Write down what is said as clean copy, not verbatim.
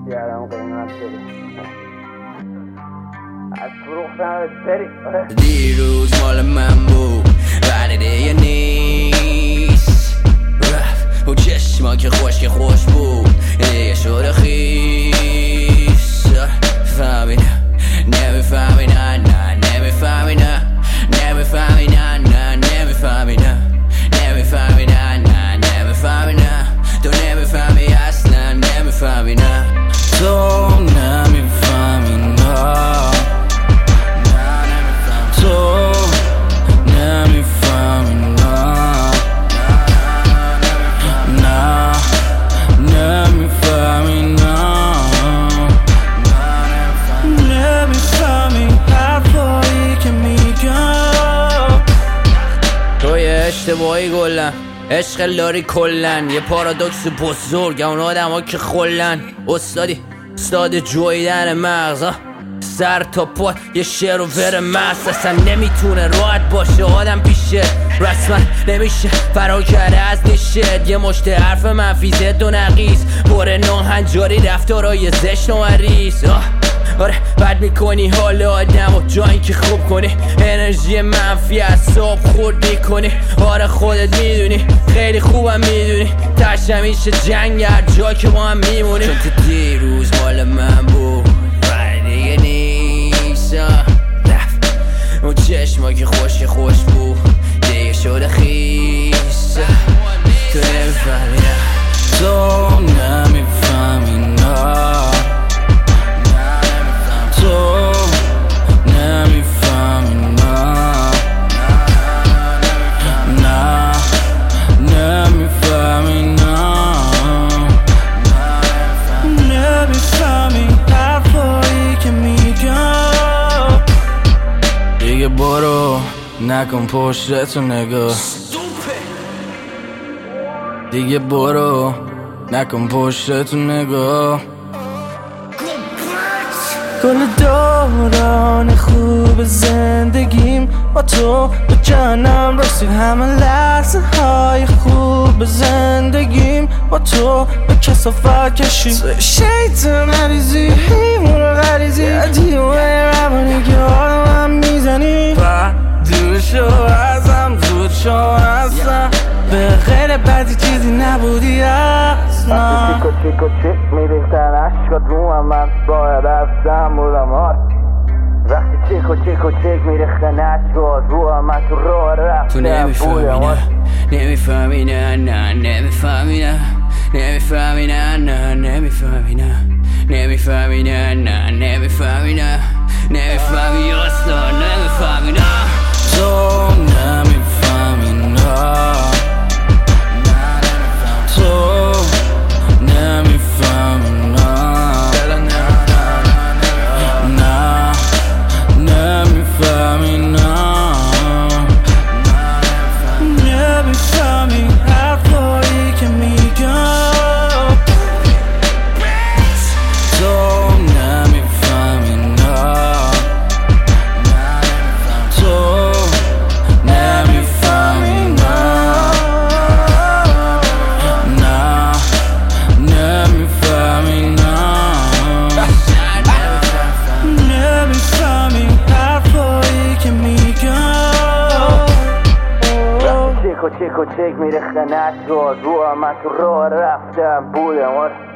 کردم قیمت بری از فروختم بری. دیروز مال من بود ولی دیگه نیست، رفت و چشما که خوش بود دیگه شده خیس. فهمیدم نمیفهمی نه نمیفهمی نه نمیفهمی نه نمیفهمی نه نمیفهمی نه نمیفهمی نه تو نمیفهمی اصلا نمیفهمی نه تو نمیفهمی نه تو نمیفهمی نه نمیفهمی نه نمیفهمی حرفایی که میگم. تو یه اشتباهی گلن عشق لاری کلن یه پارادوکس بزرگ اون آدم ها که خلن استاد جویدن مغزا سر تا پا یه شعر و ور مست اصلا نمیتونه راحت باشه آدم پیشه رسما نمیشه فرار کرده از نشد یه مشت حرف منفی زد و نقیص بره ناهنجاری رفتارای زشت و مریض. آره بد میکنی حال آدم و جایی که خوب کنی انرژی منفی اعصاب خورد میکنی. آره خودت میدونی خیلی خوبم میدونی تش همیشه جنگ هر جا که با هم میمونی چون تو دیروز مال من بود ولی دیگه نیست. رفت اون چشما که خوش بود دیگه شده خیس. تو نمیفهمی نه تو نمیفهمی نه تو نمیفهمی نه نمیفهمی نمیفهمی حرفایی که میگم. دیگه برو نکن پشتتو نگاه دیگه برو نکن پشتتو نگاه. کل دوران خوب زندگیم با تو به جانم رسید همه لحظه های خوب زندگیم با تو به کثافت کشید تو شیطان عریضی حیمون غریزی دیوه روانی که آدم میزنی دور شو ازم زود شو ازم به غیر بدی چیزی نبودی اصلا. چیکو چیک میریختن عشقات رو هم من باید رفتم بودم وقتی چیکو چیک میریختن عشقات رو هم من تو راه رفتم بودم. نمیفهمی نه نمیفهمی نه نمیفهمی نه نمیفهمی نه نمیفهمی نه نمیفهمی نه نمیفهمی اصلا نمیفهمی نه تو نمیفهمی نه تو نمیفهمی نه نمیفهمی نه نمیفهمی حرفایی که میگم. تو نمیفهمی نه تو نمیفهمی نمیفهمی نمیفهمی حرفایی که میگم. چیکو چیک میریختن عشقات رو هم من تو راه رفتم بودم